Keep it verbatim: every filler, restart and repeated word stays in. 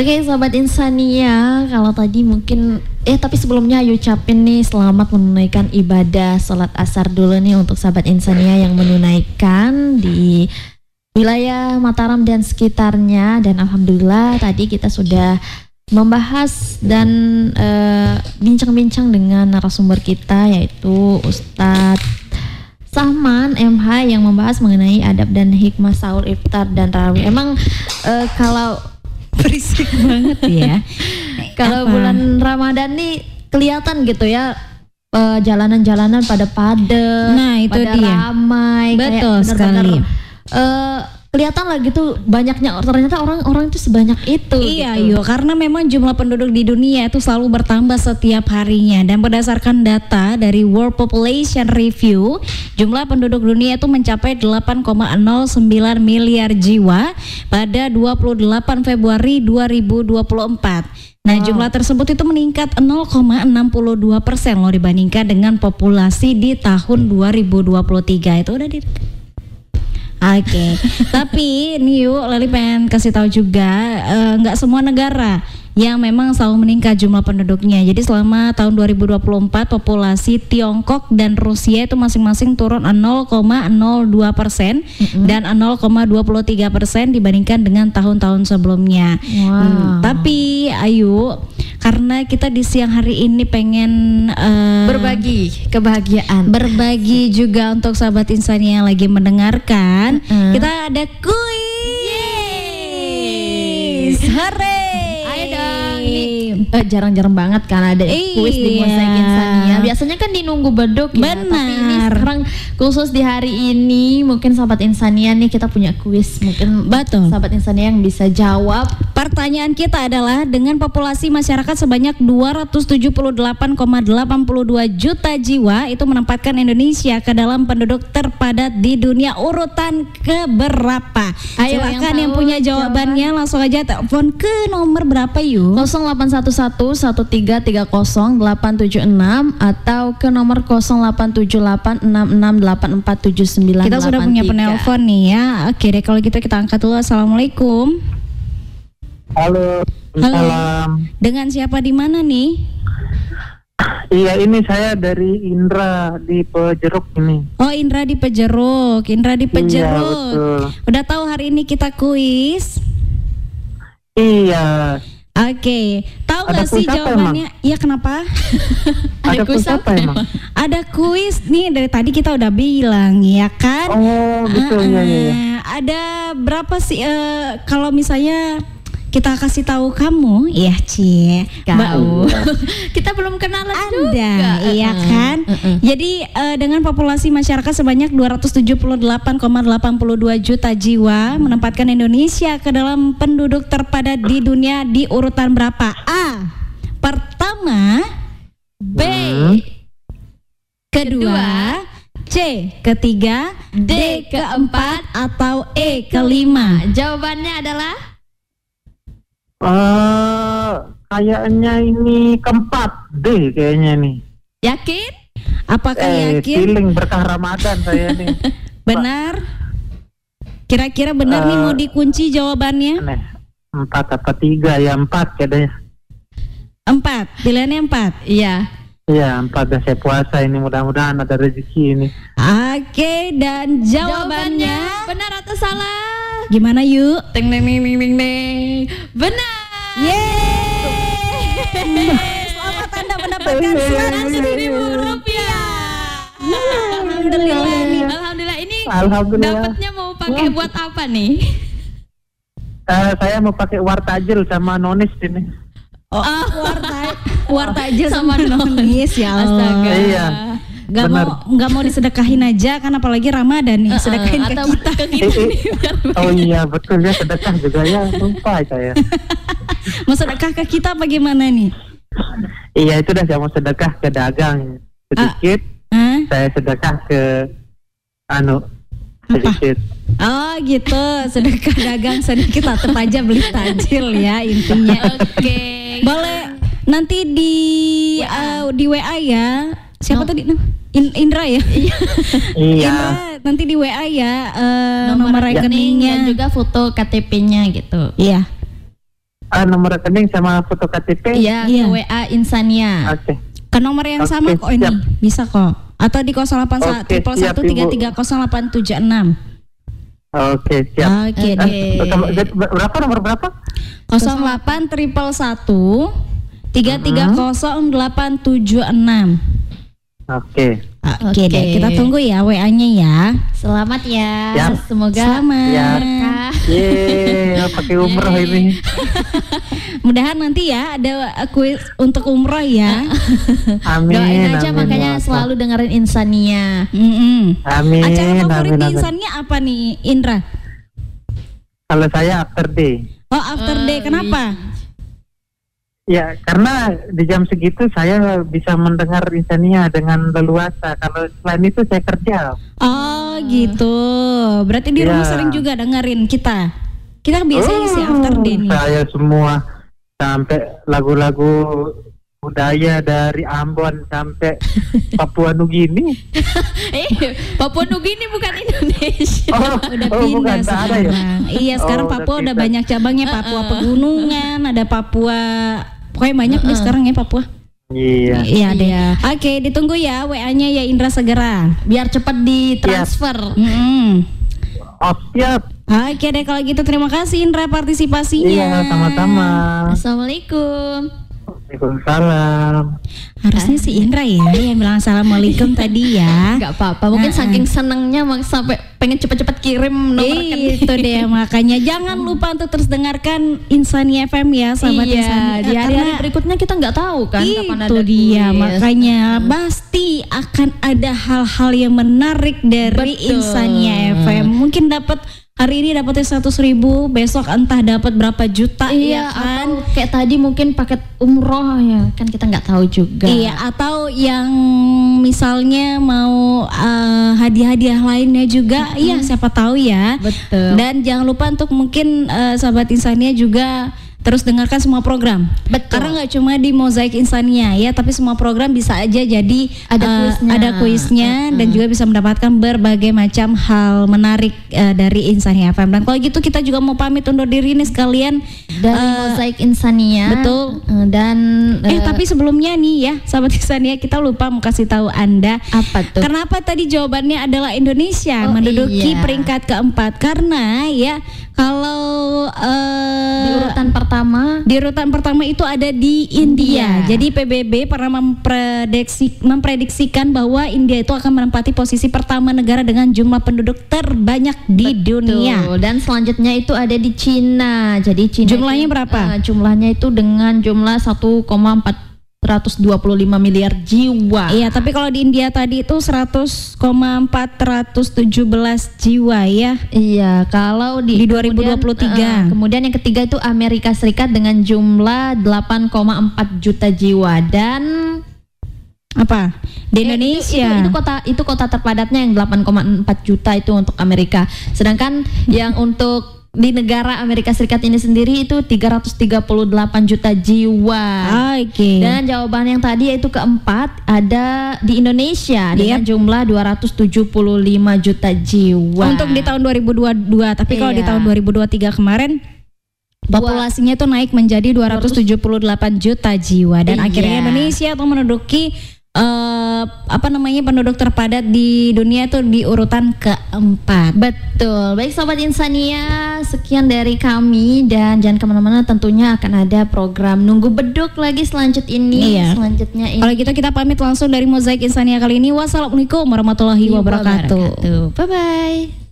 Oke Sobat Insania, kalau tadi mungkin eh tapi sebelumnya ayo ucapin nih selamat menunaikan ibadah sholat asar dulu nih untuk Sobat Insania yang menunaikan di wilayah Mataram dan sekitarnya. Dan alhamdulillah tadi kita sudah membahas dan uh, bincang-bincang dengan narasumber kita yaitu Ustadz Sahman M H yang membahas mengenai adab dan hikmah sahur, iftar dan tarawih. Emang uh, kalau berisik banget ya. Kalau bulan Ramadan nih kelihatan gitu ya, uh, jalanan-jalanan pada padat, nah itu pada dia ramai, betul kayak sekali. Uh, kelihatan lah gitu banyaknya, ternyata orang-orang itu sebanyak itu. Iya gitu. yo, karena memang jumlah penduduk di dunia itu selalu bertambah setiap harinya. Dan berdasarkan data dari World Population Review, jumlah penduduk dunia itu mencapai delapan koma nol sembilan miliar jiwa pada dua puluh delapan Februari dua ribu dua puluh empat. Nah, wow. Jumlah tersebut itu meningkat nol koma enam dua persen loh dibandingkan dengan populasi di tahun dua ribu dua puluh tiga. Itu udah di Oke, okay. Tapi nih yuk, Leli pengen kasih tahu juga nggak uh, semua negara yang memang selalu meningkat jumlah penduduknya. Jadi selama tahun dua ribu dua puluh empat populasi Tiongkok dan Rusia itu masing-masing turun nol koma nol dua persen mm-hmm. dan nol koma dua tiga persen dibandingkan dengan tahun-tahun sebelumnya. Wow. Hmm, tapi ayo, karena kita di siang hari ini pengen uh, berbagi kebahagiaan, berbagi juga untuk sahabat Insania yang lagi mendengarkan. Mm-hmm. Kita ada kuis. Hore. Eh, jarang-jarang banget kan ada iya. kuis di Mozaik Insania. Biasanya kan dinunggu beduk ya. Benar. Tapi ini sekarang khusus di hari ini mungkin Sobat Insania nih kita punya kuis. Mungkin betul. Sobat Insania yang bisa jawab. Pertanyaan kita adalah dengan populasi masyarakat sebanyak dua ratus tujuh puluh delapan koma delapan dua juta jiwa itu menempatkan Indonesia ke dalam penduduk terpadat di dunia urutan keberapa? Ayo, silakan yang, yang punya jawabannya jawaban. Langsung aja telepon ke nomor berapa yuk? nol delapan satu satu satu tiga tiga nol delapan tujuh enam atau ke nomor nol delapan tujuh delapan enam enam delapan empat tujuh sembilan. Kita sudah punya penelpon nih ya. Oke deh kalau gitu kita angkat dulu. Assalamualaikum. Halo. Halo. Salam. Dengan siapa di mana nih? Iya, ini saya dari Indra di Pejeruk ini. Oh, Indra di Pejeruk. Indra di Pejeruk. Iya, betul. Udah tahu hari ini kita kuis? Iya. Oke, okay. Tahu nggak sih jawabannya? Iya, kenapa? Ada kuis apa emang? Ada kuis nih dari tadi kita udah bilang ya kan? Oh, betul ya, ya, ya. Ada berapa sih uh, kalau misalnya kita kasih tahu kamu, ya Cie, Kau. Kita belum kenalan Anda, juga. iya kan? Uh, uh, uh. Jadi uh, dengan populasi masyarakat sebanyak dua ratus tujuh puluh delapan koma delapan dua juta jiwa menempatkan Indonesia ke dalam penduduk terpadat di dunia di urutan berapa? A. Pertama, B. Kedua, C. Ketiga, D. Keempat, atau E. Kelima. Jawabannya adalah Uh, kayaknya ini keempat D kayaknya nih. Yakin? Apakah eh, yakin? Feeling berkah Ramadan saya nih. Benar? Kira-kira benar uh, nih mau dikunci jawabannya? Aneh. Empat apa tiga? Ya empat kayaknya. Empat, pilihannya empat. Iya. Iya, empat. Dah saya puasa ini, mudah-mudahan ada rezeki ini. Oke, dan jawabannya, jawabannya benar atau salah? Gimana yuk? Teng teng teng teng teng teng. Benar. Yeay. Selamat Anda mendapatkan seratus ribu rupiah. Alhamdulillah nih. Alhamdulillah ini. Alhamdulillah. Dapatnya mau pakai buat apa nih? Uh, saya mau pakai wartajil sama nonis ini. Oh, oh. warta wartajil sama nonis ya Allah. Astaga. Iya. Gak benar. mau nggak mau disedekahin aja kan apalagi Ramadan nih, uh, sedekahin atau ke kita. Ke kita nih, oh iya betul ya, sedekah juga ya, lupa saya. Mau sedekah ke kita apa gimana nih? Iya itu dah, saya mau sedekah ke dagang sedikit, uh, uh? saya sedekah ke anu sedikit. Oh gitu, sedekah dagang sedikit tetap aja beli tajil ya intinya. Oke. Okay. Boleh nanti di uh, di W A ya. Siapa no. tadi? In, Indra ya? Iya. Indra nanti di W A ya uh, nomor, nomor rekeningnya dan juga foto K T P-nya gitu. Iya. Ah, nomor rekening sama foto K T P. Iya, Iya. ke W A Insania. Oke. Ke nomor yang Oke, sama kok ini. siap. Bisa kok. Atau di nol delapan satu Oke, satu siap, satu tiga Ibu. tiga nol delapan tujuh enam. Oke, siap. Oke Oke. deh. Eh, berapa nomor berapa? nol delapan satu satu tiga tiga nol delapan tujuh enam. Oke. Oke Oke. deh, kita tunggu ya W A-nya ya. Selamat ya. Siap. Semoga Selamat. Ya. berkah. Yeay, pakai umroh ini. Mudahan nanti ya ada kuis untuk umroh ya. Amin. Doain aja amin, makanya ya Allah. selalu dengerin Insania. Mm-mm. Amin. Acara favorit amin, di amin. Insania apa nih, Indra? Kalau saya after day. Oh, After Day. Kenapa? Ya, karena di jam segitu saya bisa mendengar Insania dengan leluasa. Kalau selain itu saya kerja. Oh, gitu. Berarti di rumah Ya. sering juga dengerin kita. Kita biasanya isi After Day nih. Saya semua sampai lagu-lagu budaya dari Ambon sampai Papua Nugini. Eh, Papua Nugini bukan Indonesia. Oh, Udah oh, pindah bukan, tak ada ya? sekarang. Iya, sekarang Oh, udah Papua udah pindah. banyak cabangnya. Papua Pegunungan, ada Papua. Pokoknya banyak deh sekarang ya Papua. Iya. Iya deh. Iya. Oke, ditunggu ya W A-nya ya Indra segera. Biar cepat ditransfer. Mm-mm. Oh, siap. Oke deh kalau gitu terima kasih Indra partisipasinya. Iya, sama-sama. Assalamualaikum. Waalaikumsalam. Harusnya si Indra ya yang bilang assalamualaikum tadi ya. Enggak apa-apa, mungkin Uh-uh. saking senengnya mak- sampai pengen cepet-cepet kirim nomor rekening. Itu deh makanya jangan lupa untuk terus dengarkan Insania F M ya sahabat Iya, Insania. di hari-hari Karena berikutnya kita nggak tahu kan kapan itu ada dia kuis. makanya pasti akan ada hal-hal yang menarik dari Betul. Insania F M. Mungkin dapat hari ini dapatnya seratus ribu, besok entah dapat berapa juta Iya, ya kan. atau kayak tadi mungkin paket umroh ya, kan kita nggak tahu juga. Iya, atau yang misalnya mau eh, hadiah-hadiah lainnya juga, iya siapa tahu ya. Betul. Dan jangan lupa untuk mungkin eh, sahabat Insania juga terus dengarkan semua program. Betul. Karena nggak cuma di Mozaik Insania ya, tapi semua program bisa aja jadi Ada eh, kuisnya. ada kuisnya dan juga bisa mendapatkan berbagai macam hal menarik eh, dari Insania F M. Dan kalau gitu kita juga mau pamit undur diri nih sekalian. Dari Eh, Mozaik Insania. betul. Eh, Dan Eh eh, tapi sebelumnya nih ya sahabat Insania, kita lupa mau kasih tahu Anda apa tuh? kenapa tadi jawabannya adalah Indonesia Oh, menduduki iya. peringkat keempat. Karena ya kalau eh, Di urutan pertama. di urutan pertama itu ada di India. India. Jadi P B B pernah memprediksi, memprediksikan bahwa India itu akan menempati posisi pertama negara dengan jumlah penduduk terbanyak di dunia. Betul. Dan selanjutnya itu ada di Cina. Jadi Cina Jumlahnya itu, berapa? eh, jumlahnya itu dengan jumlah satu koma empat dua lima miliar jiwa. Iya, tapi kalau di India tadi itu seratus koma empat tujuh belas jiwa ya. Iya, kalau di, Di dua ribu dua puluh tiga. kemudian, eh, kemudian yang ketiga itu Amerika Serikat dengan jumlah delapan koma empat juta jiwa dan Apa? Di eh, Indonesia. itu, itu, itu kota itu kota terpadatnya yang delapan koma empat juta itu untuk Amerika. Sedangkan yang untuk di negara Amerika Serikat ini sendiri itu tiga ratus tiga puluh delapan juta jiwa. Oke. Dan jawaban yang tadi yaitu keempat ada di Indonesia dengan jumlah dua ratus tujuh puluh lima juta jiwa. Untuk di tahun dua ribu dua puluh dua, tapi kalau di Iya. tahun dua ribu dua puluh tiga kemarin populasinya tuh naik menjadi dua ratus tujuh puluh delapan juta jiwa dan Iya. akhirnya Indonesia tuh menduduki eh, apa namanya penduduk terpadat di dunia tuh di urutan keempat. Betul. Baik Sobat Insania, sekian dari kami dan jangan kemana-mana, tentunya akan ada program Nunggu Beduk lagi selanjut ini. Iya. Selanjutnya ini. Kalau gitu kita pamit langsung dari Mozaik Insania kali ini. Wassalamualaikum warahmatullahi wabarakatuh. Bye bye.